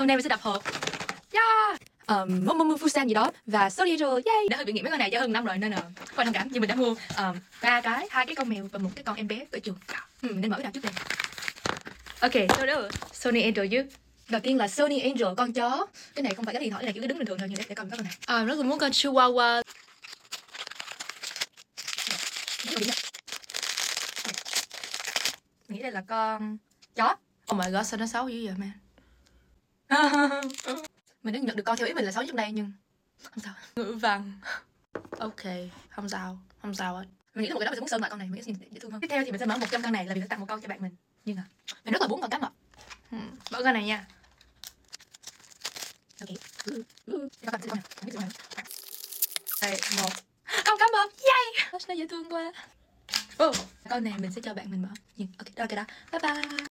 Hôm nay mình sẽ đập hộp. Yeah. Momo Fusan gì đó và Sony Angel. Yay. Đã hơi bị nghiện mấy con này cho hơn năm rồi nên là không thông cảm, nhưng mình đã mua 2 cái con mèo và một cái con em bé ở trường. Nên mở cái nào trước đây. Ok, Sony Angel chứ. Đầu tiên là Sony Angel, con chó. Cái này không phải cái điện thoại, cái này chỉ cứ đứng bình thường thôi, nhưng để coi con này. Nó cũng muốn con Chihuahua. Nghĩ đây là con chó. Oh my god, sao nó xấu dữ vậy man. Mình đã nhận được con theo ý mình là 6 trước đây nhưng không sao. Ngữ văn. Ok, không sao hết. Mình nghĩ là một cái đó mình sẽ muốn sơn lại con này, mình sẽ dễ thương hơn. Tiếp theo thì mình sẽ mở 100 con này là vì sẽ tặng một con cho bạn mình. Nhưng mà mình rất là muốn con cá mập. Mở con này nha. Ok. Con này. Đây, 1. Con cá mập, yay. Nó dễ thương quá. Con này mình sẽ cho bạn mình mở. Nhưng ok, đó cái đó. Bye bye.